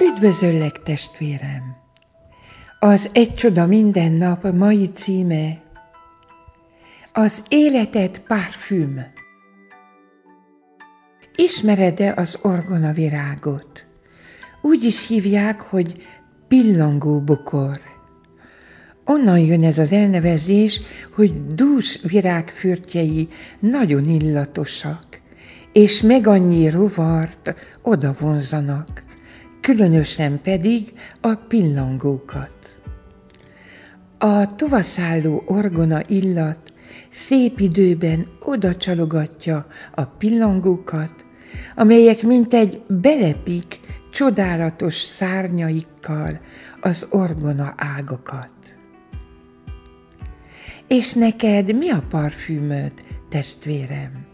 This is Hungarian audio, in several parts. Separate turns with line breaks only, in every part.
Üdvözöllek, testvérem! Az Egy csoda minden nap mai címe az életed parfüm. Ismered-e az orgonavirágot? Úgy is hívják, hogy pillangó bokor. Onnan jön ez az elnevezés, hogy dús virágfürtjei nagyon illatosak, és meg annyi rovart odavonzanak, különösen pedig a pillangókat. A tovaszálló orgona illat szép időben odacsalogatja a pillangókat, amelyek mintegy belepik csodálatos szárnyaikkal az orgona ágakat. És neked mi a parfümöd, testvérem?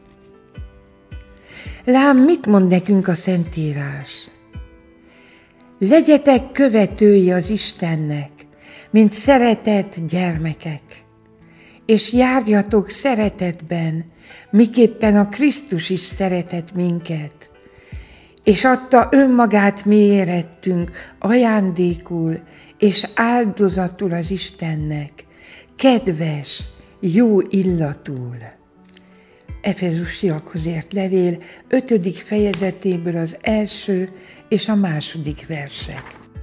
Lám, mit mond nekünk a Szentírás? Legyetek követői az Istennek, mint szeretett gyermekek, és járjatok szeretetben, miképpen a Krisztus is szeretett minket, és adta önmagát mi érettünk ajándékul és áldozatul az Istennek, kedves, jó illatul. Efezusiakhoz írt levél 5. fejezetéből az 1. és a 2. versek.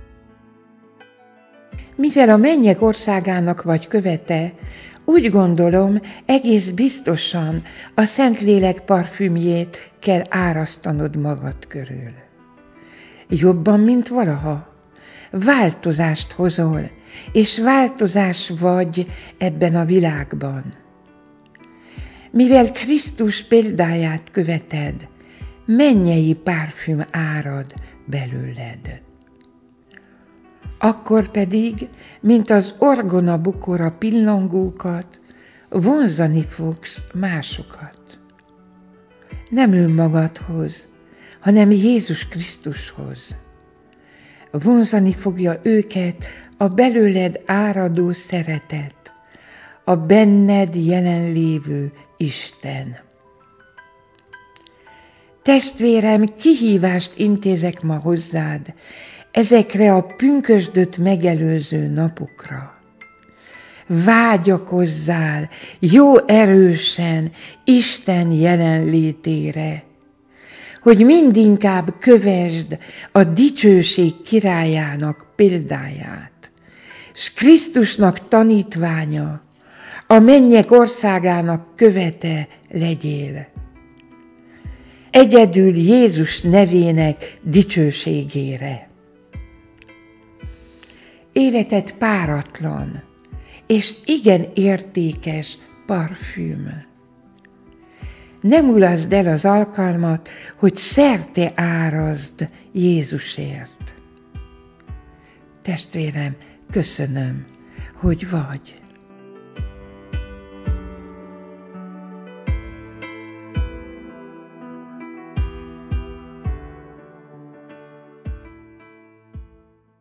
Mivel a mennyek országának vagy követe, úgy gondolom, egész biztosan a Szentlélek parfümjét kell árasztanod magad körül. Jobban, mint valaha. Változást hozol, és változás vagy ebben a világban. Mivel Krisztus példáját követed, mennyei parfüm árad belőled. Akkor pedig, mint az orgona bokor a pillangókat, vonzani fogsz másokat. Nem önmagadhoz, hanem Jézus Krisztushoz. Vonzani fogja őket a belőled áradó szeretet, a benned jelenlévő Isten. Testvérem, kihívást intézek ma hozzád ezekre a pünkösdöt megelőző napokra. Vágyakozzál jó erősen Isten jelenlétére, hogy mindinkább kövesd a dicsőség királyának példáját, s Krisztusnak tanítványa, a mennyek országának követe legyél. Egyedül Jézus nevének dicsőségére. Életed páratlan és igen értékes parfüm. Ne mulaszd el az alkalmat, hogy szerte árazd Jézusért. Testvérem, köszönöm, hogy vagy.